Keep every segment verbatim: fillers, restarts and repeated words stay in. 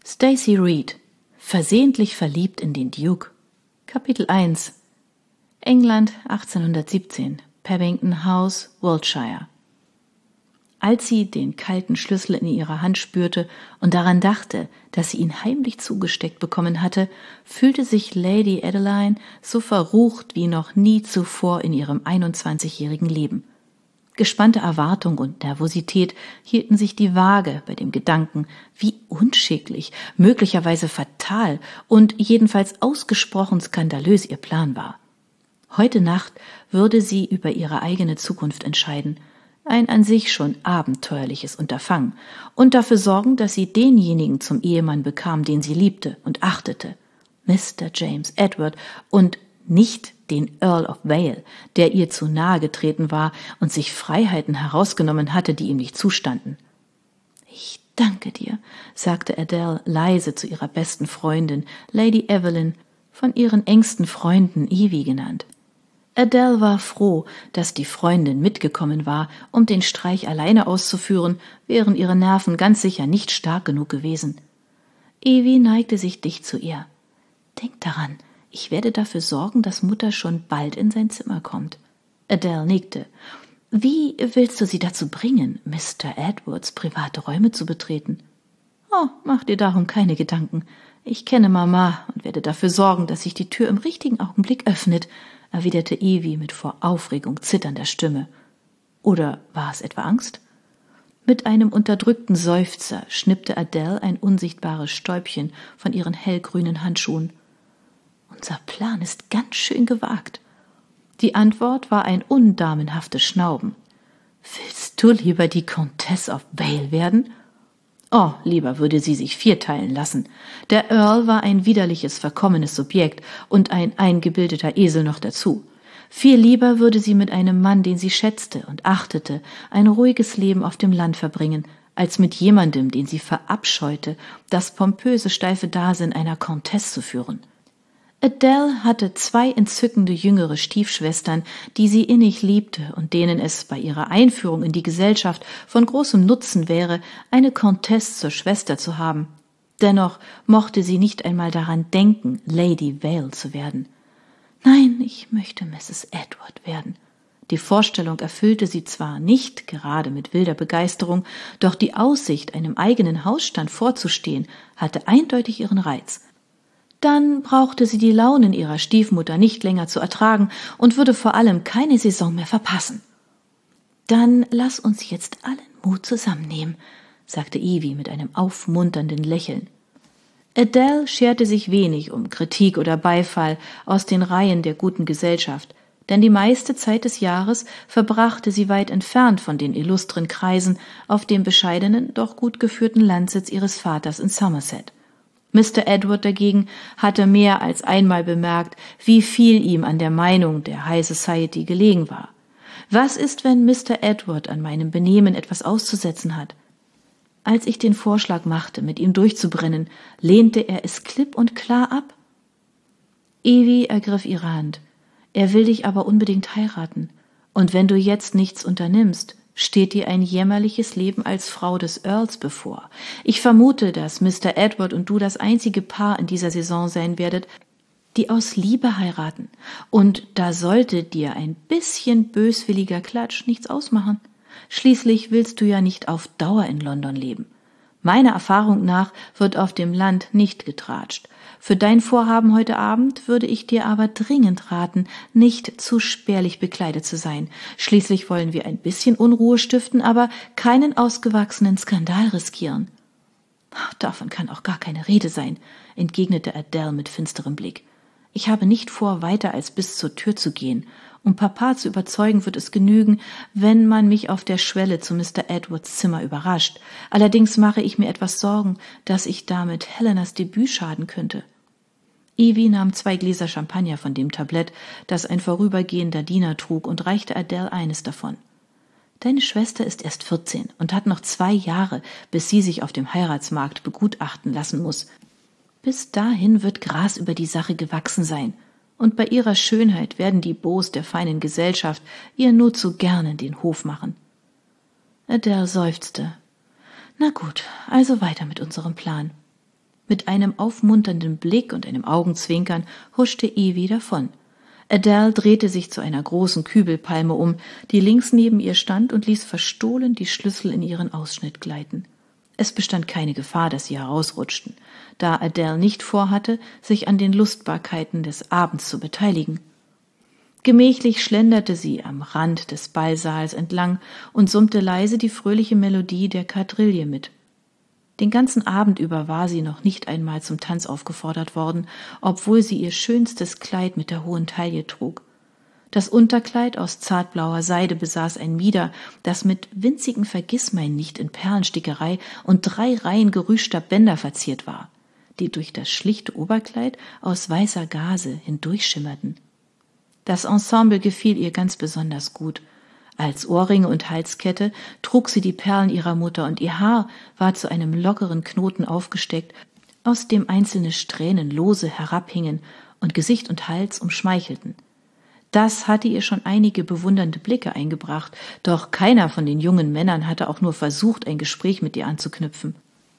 Stacey Reed, versehentlich verliebt in den Duke. Kapitel eins. England achtzehnhundertsiebzehn, Paddington House, Wiltshire. Als sie den kalten Schlüssel in ihrer Hand spürte und daran dachte, dass sie ihn heimlich zugesteckt bekommen hatte, fühlte sich Lady Adeline so verrucht wie noch nie zuvor in ihrem einundzwanzigjährigen Leben. Gespannte Erwartung und Nervosität hielten sich die Waage bei dem Gedanken, wie unschicklich, möglicherweise fatal und jedenfalls ausgesprochen skandalös ihr Plan war. Heute Nacht würde sie über ihre eigene Zukunft entscheiden, ein an sich schon abenteuerliches Unterfangen, und dafür sorgen, dass sie denjenigen zum Ehemann bekam, den sie liebte und achtete, Mister James Edward, und nicht den Earl of Vale, der ihr zu nahe getreten war und sich Freiheiten herausgenommen hatte, die ihm nicht zustanden. »Ich danke dir«, sagte Adele leise zu ihrer besten Freundin, Lady Evelyn, von ihren engsten Freunden Evie genannt. Adele war froh, dass die Freundin mitgekommen war, um den Streich alleine auszuführen, wären ihre Nerven ganz sicher nicht stark genug gewesen. Evie neigte sich dicht zu ihr. »Denk daran, ich werde dafür sorgen, dass Mutter schon bald in sein Zimmer kommt.« Adele nickte. »Wie willst du sie dazu bringen, Mister Edwards private Räume zu betreten?« »Oh, mach dir darum keine Gedanken. Ich kenne Mama und werde dafür sorgen, dass sich die Tür im richtigen Augenblick öffnet«, erwiderte Evie mit vor Aufregung zitternder Stimme. Oder war es etwa Angst? Mit einem unterdrückten Seufzer schnippte Adele ein unsichtbares Stäubchen von ihren hellgrünen Handschuhen. »Unser Plan ist ganz schön gewagt.« Die Antwort war ein undamenhaftes Schnauben. »Willst du lieber die Countess of Vale werden?« Oh, lieber würde sie sich vierteilen lassen. Der Earl war ein widerliches, verkommenes Subjekt und ein eingebildeter Esel noch dazu. Viel lieber würde sie mit einem Mann, den sie schätzte und achtete, ein ruhiges Leben auf dem Land verbringen, als mit jemandem, den sie verabscheute, das pompöse, steife Dasein einer Countess zu führen. Adele hatte zwei entzückende jüngere Stiefschwestern, die sie innig liebte und denen es bei ihrer Einführung in die Gesellschaft von großem Nutzen wäre, eine Countess zur Schwester zu haben. Dennoch mochte sie nicht einmal daran denken, Lady Vale zu werden. »Nein, ich möchte Misses Edward werden.« Die Vorstellung erfüllte sie zwar nicht gerade mit wilder Begeisterung, doch die Aussicht, einem eigenen Hausstand vorzustehen, hatte eindeutig ihren Reiz. Dann brauchte sie die Launen ihrer Stiefmutter nicht länger zu ertragen und würde vor allem keine Saison mehr verpassen. »Dann lass uns jetzt allen Mut zusammennehmen«, sagte Evie mit einem aufmunternden Lächeln. Adele scherte sich wenig um Kritik oder Beifall aus den Reihen der guten Gesellschaft, denn die meiste Zeit des Jahres verbrachte sie weit entfernt von den illustren Kreisen auf dem bescheidenen, doch gut geführten Landsitz ihres Vaters in Somerset. Mister Edward dagegen hatte mehr als einmal bemerkt, wie viel ihm an der Meinung der High Society gelegen war. Was ist, wenn Mister Edward an meinem Benehmen etwas auszusetzen hat? Als ich den Vorschlag machte, mit ihm durchzubrennen, lehnte er es klipp und klar ab. Evie ergriff ihre Hand. »Er will dich aber unbedingt heiraten. Und wenn du jetzt nichts unternimmst, steht dir ein jämmerliches Leben als Frau des Earls bevor. Ich vermute, dass Mister Edward und du das einzige Paar in dieser Saison sein werdet, die aus Liebe heiraten. Und da sollte dir ein bisschen böswilliger Klatsch nichts ausmachen. Schließlich willst du ja nicht auf Dauer in London leben. Meiner Erfahrung nach wird auf dem Land nicht getratscht. Für dein Vorhaben heute Abend würde ich dir aber dringend raten, nicht zu spärlich bekleidet zu sein. Schließlich wollen wir ein bisschen Unruhe stiften, aber keinen ausgewachsenen Skandal riskieren.« »Davon kann auch gar keine Rede sein«, entgegnete Adele mit finsterem Blick. »Ich habe nicht vor, weiter als bis zur Tür zu gehen. Um Papa zu überzeugen, wird es genügen, wenn man mich auf der Schwelle zu Mister Edwards Zimmer überrascht. Allerdings mache ich mir etwas Sorgen, dass ich damit Helenas Debüt schaden könnte.« Evie nahm zwei Gläser Champagner von dem Tablett, das ein vorübergehender Diener trug, und reichte Adele eines davon. »Deine Schwester ist erst vierzehn und hat noch zwei Jahre, bis sie sich auf dem Heiratsmarkt begutachten lassen muss. Bis dahin wird Gras über die Sache gewachsen sein. Und bei ihrer Schönheit werden die Beaux der feinen Gesellschaft ihr nur zu gerne den Hof machen.« Adele seufzte. »Na gut, also weiter mit unserem Plan.« Mit einem aufmunternden Blick und einem Augenzwinkern huschte Evie davon. Adele drehte sich zu einer großen Kübelpalme um, die links neben ihr stand, und ließ verstohlen die Schlüssel in ihren Ausschnitt gleiten. Es bestand keine Gefahr, dass sie herausrutschten, da Adele nicht vorhatte, sich an den Lustbarkeiten des Abends zu beteiligen. Gemächlich schlenderte sie am Rand des Ballsaals entlang und summte leise die fröhliche Melodie der Quadrille mit. Den ganzen Abend über war sie noch nicht einmal zum Tanz aufgefordert worden, obwohl sie ihr schönstes Kleid mit der hohen Taille trug. Das Unterkleid aus zartblauer Seide besaß ein Mieder, das mit winzigen Vergissmeinnicht in Perlenstickerei und drei Reihen gerüschter Bänder verziert war, die durch das schlichte Oberkleid aus weißer Gaze hindurchschimmerten. Das Ensemble gefiel ihr ganz besonders gut. Als Ohrringe und Halskette trug sie die Perlen ihrer Mutter, und ihr Haar war zu einem lockeren Knoten aufgesteckt, aus dem einzelne Strähnen lose herabhingen und Gesicht und Hals umschmeichelten. Das hatte ihr schon einige bewundernde Blicke eingebracht, doch keiner von den jungen Männern hatte auch nur versucht, ein Gespräch mit ihr anzuknüpfen.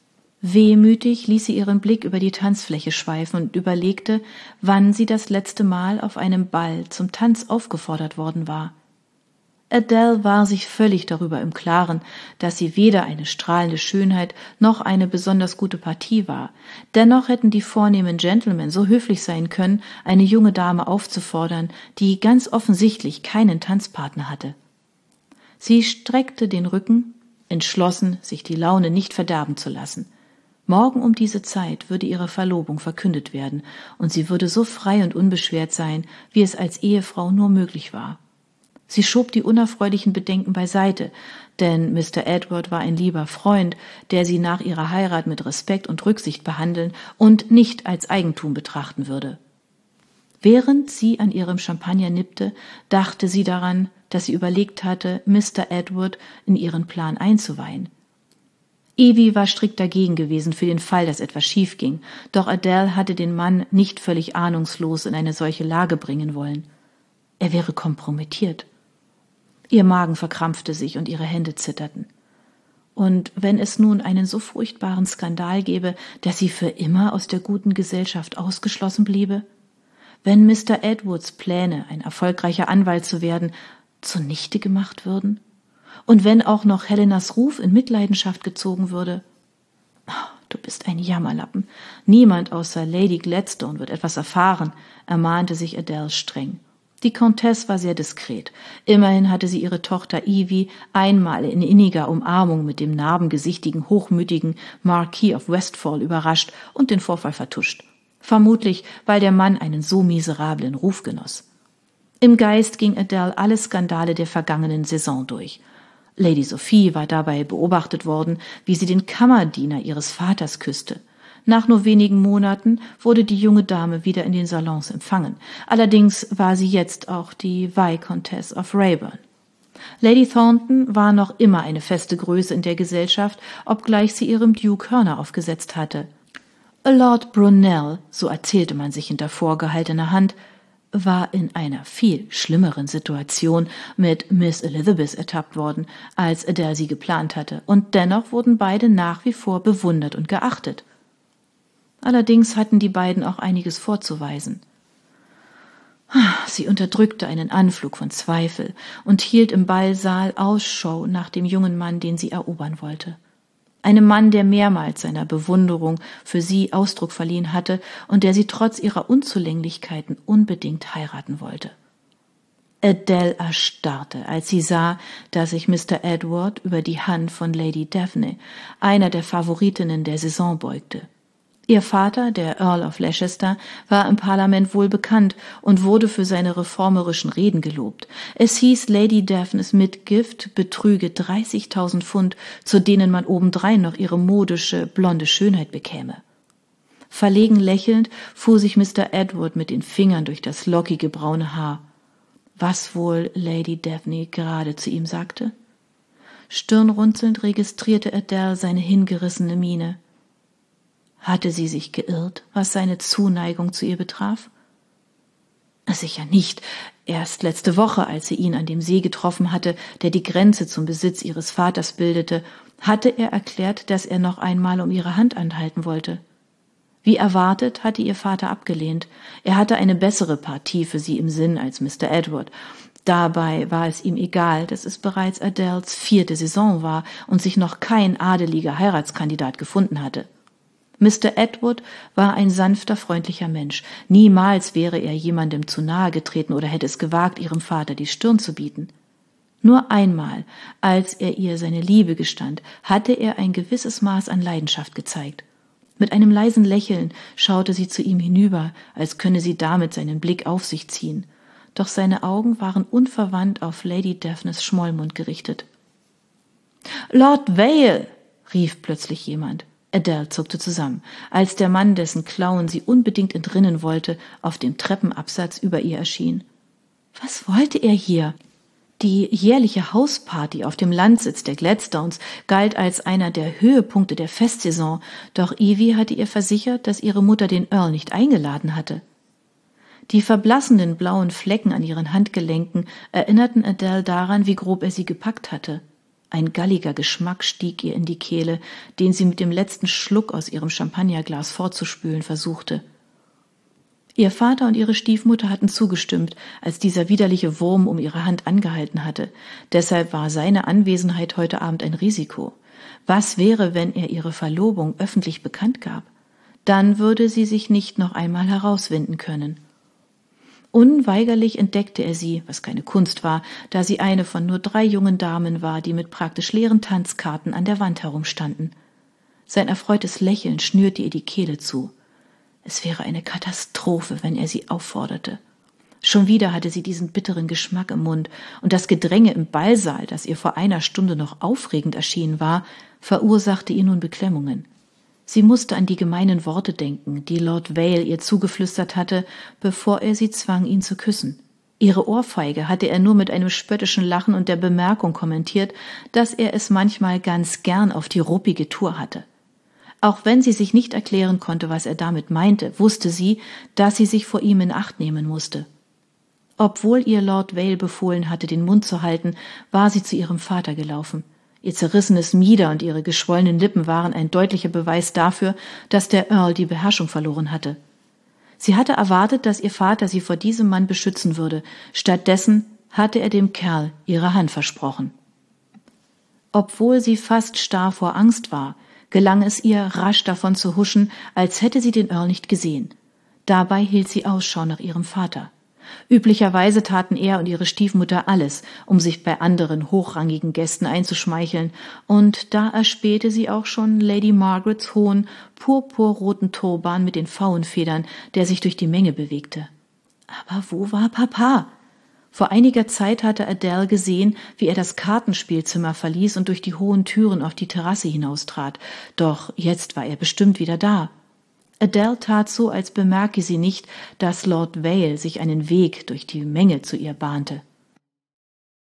Wehmütig ließ sie ihren Blick über die Tanzfläche schweifen und überlegte, wann sie das letzte Mal auf einem Ball zum Tanz aufgefordert worden war. Adele war sich völlig darüber im Klaren, dass sie weder eine strahlende Schönheit noch eine besonders gute Partie war. Dennoch hätten die vornehmen Gentlemen so höflich sein können, eine junge Dame aufzufordern, die ganz offensichtlich keinen Tanzpartner hatte. Sie streckte den Rücken, entschlossen, sich die Laune nicht verderben zu lassen. Morgen um diese Zeit würde ihre Verlobung verkündet werden, und sie würde so frei und unbeschwert sein, wie es als Ehefrau nur möglich war. Sie schob die unerfreulichen Bedenken beiseite, denn Mister Edward war ein lieber Freund, der sie nach ihrer Heirat mit Respekt und Rücksicht behandeln und nicht als Eigentum betrachten würde. Während sie an ihrem Champagner nippte, dachte sie daran, dass sie überlegt hatte, Mister Edward in ihren Plan einzuweihen. Evie war strikt dagegen gewesen für den Fall, dass etwas schief ging, doch Adele hatte den Mann nicht völlig ahnungslos in eine solche Lage bringen wollen. Er wäre kompromittiert. Ihr Magen verkrampfte sich und ihre Hände zitterten. Und wenn es nun einen so furchtbaren Skandal gäbe, dass sie für immer aus der guten Gesellschaft ausgeschlossen bliebe? Wenn Mister Edwards Pläne, ein erfolgreicher Anwalt zu werden, zunichte gemacht würden? Und wenn auch noch Helenas Ruf in Mitleidenschaft gezogen würde? Oh, du bist ein Jammerlappen. Niemand außer Lady Gladstone wird etwas erfahren, ermahnte sich Adele streng. Die Comtesse war sehr diskret. Immerhin hatte sie ihre Tochter Evie einmal in inniger Umarmung mit dem narbengesichtigen, hochmütigen Marquis of Westphal überrascht und den Vorfall vertuscht. Vermutlich, weil der Mann einen so miserablen Ruf genoss. Im Geist ging Adele alle Skandale der vergangenen Saison durch. Lady Sophie war dabei beobachtet worden, wie sie den Kammerdiener ihres Vaters küsste. Nach nur wenigen Monaten wurde die junge Dame wieder in den Salons empfangen. Allerdings war sie jetzt auch die Viscountess of Raeburn. Lady Thornton war noch immer eine feste Größe in der Gesellschaft, obgleich sie ihrem Duke Hörner aufgesetzt hatte. Lord Brunel, so erzählte man sich hinter vorgehaltener Hand, war in einer viel schlimmeren Situation mit Miss Elizabeth ertappt worden, als Adele sie geplant hatte, und dennoch wurden beide nach wie vor bewundert und geachtet. Allerdings hatten die beiden auch einiges vorzuweisen. Sie unterdrückte einen Anflug von Zweifel und hielt im Ballsaal Ausschau nach dem jungen Mann, den sie erobern wollte. Einem Mann, der mehrmals seiner Bewunderung für sie Ausdruck verliehen hatte und der sie trotz ihrer Unzulänglichkeiten unbedingt heiraten wollte. Adele erstarrte, als sie sah, dass sich Mister Edward über die Hand von Lady Daphne, einer der Favoritinnen der Saison, beugte. Ihr Vater, der Earl of Leicester, war im Parlament wohl bekannt und wurde für seine reformerischen Reden gelobt. Es hieß, Lady Daphnes Mitgift betrüge dreißigtausend Pfund, zu denen man obendrein noch ihre modische, blonde Schönheit bekäme. Verlegen lächelnd fuhr sich Mister Edward mit den Fingern durch das lockige braune Haar. Was wohl Lady Daphne gerade zu ihm sagte? Stirnrunzelnd registrierte Adele seine hingerissene Miene. Hatte sie sich geirrt, was seine Zuneigung zu ihr betraf? Sicher nicht. Erst letzte Woche, als sie ihn an dem See getroffen hatte, der die Grenze zum Besitz ihres Vaters bildete, hatte er erklärt, dass er noch einmal um ihre Hand anhalten wollte. Wie erwartet hatte ihr Vater abgelehnt. Er hatte eine bessere Partie für sie im Sinn als Mister Edward. Dabei war es ihm egal, dass es bereits Adèles vierte Saison war und sich noch kein adeliger Heiratskandidat gefunden hatte. Mister Edward war ein sanfter, freundlicher Mensch. Niemals wäre er jemandem zu nahe getreten oder hätte es gewagt, ihrem Vater die Stirn zu bieten. Nur einmal, als er ihr seine Liebe gestand, hatte er ein gewisses Maß an Leidenschaft gezeigt. Mit einem leisen Lächeln schaute sie zu ihm hinüber, als könne sie damit seinen Blick auf sich ziehen. Doch seine Augen waren unverwandt auf Lady Daphnes Schmollmund gerichtet. »Lord Vale«, rief plötzlich jemand. Adèle zuckte zusammen, als der Mann, dessen Klauen sie unbedingt entrinnen wollte, auf dem Treppenabsatz über ihr erschien. Was wollte er hier? Die jährliche Hausparty auf dem Landsitz der Gladstones galt als einer der Höhepunkte der Festsaison, doch Evie hatte ihr versichert, dass ihre Mutter den Earl nicht eingeladen hatte. Die verblassenden blauen Flecken an ihren Handgelenken erinnerten Adèle daran, wie grob er sie gepackt hatte. Ein galliger Geschmack stieg ihr in die Kehle, den sie mit dem letzten Schluck aus ihrem Champagnerglas fortzuspülen versuchte. Ihr Vater und ihre Stiefmutter hatten zugestimmt, als dieser widerliche Wurm um ihre Hand angehalten hatte. Deshalb war seine Anwesenheit heute Abend ein Risiko. Was wäre, wenn er ihre Verlobung öffentlich bekannt gab? Dann würde sie sich nicht noch einmal herauswinden können. Unweigerlich entdeckte er sie, was keine Kunst war, da sie eine von nur drei jungen Damen war, die mit praktisch leeren Tanzkarten an der Wand herumstanden. Sein erfreutes Lächeln schnürte ihr die Kehle zu. Es wäre eine Katastrophe, wenn er sie aufforderte. Schon wieder hatte sie diesen bitteren Geschmack im Mund, und das Gedränge im Ballsaal, das ihr vor einer Stunde noch aufregend erschienen war, verursachte ihr nun Beklemmungen. Sie musste an die gemeinen Worte denken, die Lord Vale ihr zugeflüstert hatte, bevor er sie zwang, ihn zu küssen. Ihre Ohrfeige hatte er nur mit einem spöttischen Lachen und der Bemerkung kommentiert, dass er es manchmal ganz gern auf die ruppige Tour hatte. Auch wenn sie sich nicht erklären konnte, was er damit meinte, wusste sie, dass sie sich vor ihm in Acht nehmen musste. Obwohl ihr Lord Vale befohlen hatte, den Mund zu halten, war sie zu ihrem Vater gelaufen. Ihr zerrissenes Mieder und ihre geschwollenen Lippen waren ein deutlicher Beweis dafür, dass der Earl die Beherrschung verloren hatte. Sie hatte erwartet, dass ihr Vater sie vor diesem Mann beschützen würde. Stattdessen hatte er dem Kerl ihre Hand versprochen. Obwohl sie fast starr vor Angst war, gelang es ihr, rasch davon zu huschen, als hätte sie den Earl nicht gesehen. Dabei hielt sie Ausschau nach ihrem Vater. Üblicherweise taten er und ihre Stiefmutter alles, um sich bei anderen hochrangigen Gästen einzuschmeicheln, und da erspähte sie auch schon Lady Margarets hohen, purpurroten Turban mit den Pfauenfedern, der sich durch die Menge bewegte. Aber wo war Papa? Vor einiger Zeit hatte Adèle gesehen, wie er das Kartenspielzimmer verließ und durch die hohen Türen auf die Terrasse hinaustrat. Doch jetzt war er bestimmt wieder da. Adèle tat so, als bemerke sie nicht, dass Lord Vale sich einen Weg durch die Menge zu ihr bahnte.